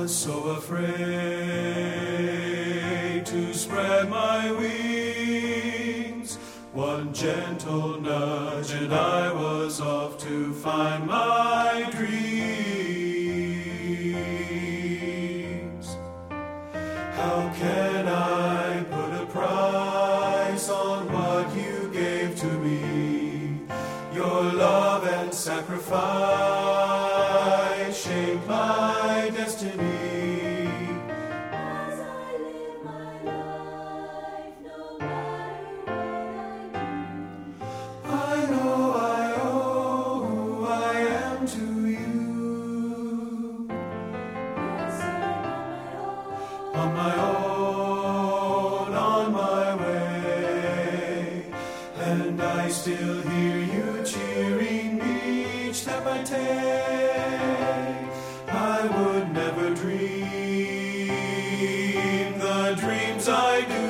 was so afraid to spread my wings. One gentle nudge and I was off to find my dreams. How can I put a price on what you gave to me? Your love and sacrifice shaped my destiny. As I live my life, no matter what I know I owe who I am to you. do, yes, I'm On my own, on my way, and I still hear you cheering me each step I take. I would never dream the dreams I do.